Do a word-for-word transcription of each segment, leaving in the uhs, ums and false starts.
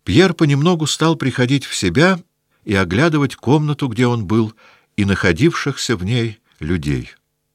Пьер понемногу стал приходить в себя и оглядывать комнату, где он был, и находившихся в ней людей.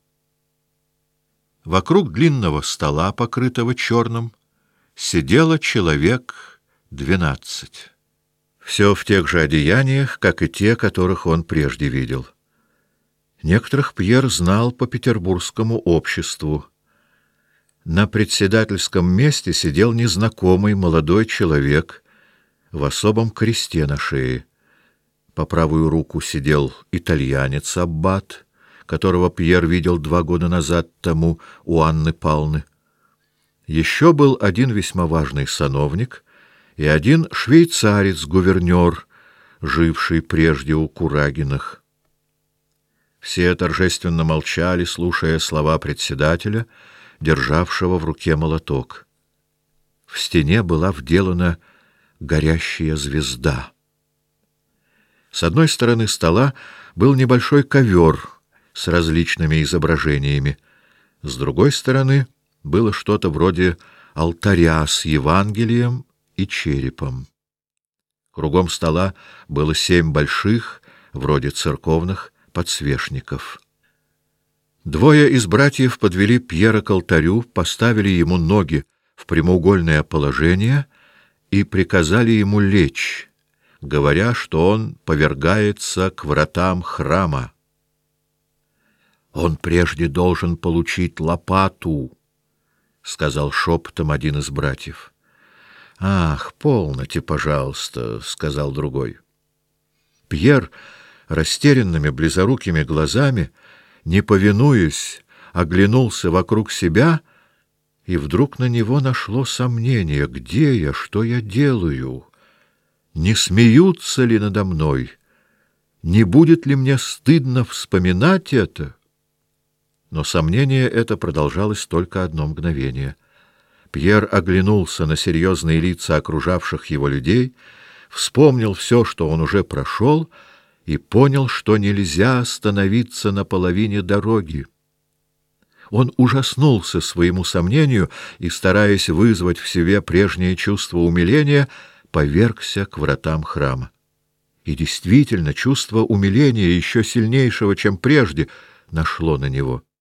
Вокруг длинного стола, покрытого черным, сидело человек двенадцать. Все в тех же одеяниях, как и те, которых он прежде видел. Некоторых Пьер знал по петербургскому обществу. На председательском месте сидел незнакомый молодой человек в особом кресте на шее. По правую руку сидел итальянец-аббат, которого Пьер видел два года назад тому у Анны Павловны. Еще был один весьма важный сановник и один швейцарец-гувернер, живший прежде у Курагиных. Все торжественно молчали, слушая слова председателя, державшего в руке молоток. В стене была вделана горящая звезда. С одной стороны стола был небольшой ковер с различными изображениями, с другой стороны было что-то вроде алтаря с Евангелием и черепом. Кругом стола было семь больших, вроде церковных, подсвечников. Двое из братьев подвели Пьера к алтарю, поставили ему ноги в прямоугольное положение и приказали ему лечь, говоря, что он повергается к вратам храма. «Он прежде должен получить лопату», — сказал шепотом один из братьев. «Ах, полноте, пожалуйста», — сказал другой. Пьер растерянными близорукими глазами, не повинуясь, оглянулся вокруг себя, и вдруг на него нашло сомнение: где я, что я делаю? Не смеются ли надо мной? Не будет ли мне стыдно вспоминать это? Но сомнение это продолжалось только одно мгновение. Пьер оглянулся на серьезные лица окружавших его людей, вспомнил все, что он уже прошел, и понял, что нельзя остановиться на половине дороги. Он ужаснулся своему сомнению и, стараясь вызвать в себе прежнее чувство умиления, повергся к вратам храма. И действительно, чувство умиления, еще сильнейшего, чем прежде, нашло на него.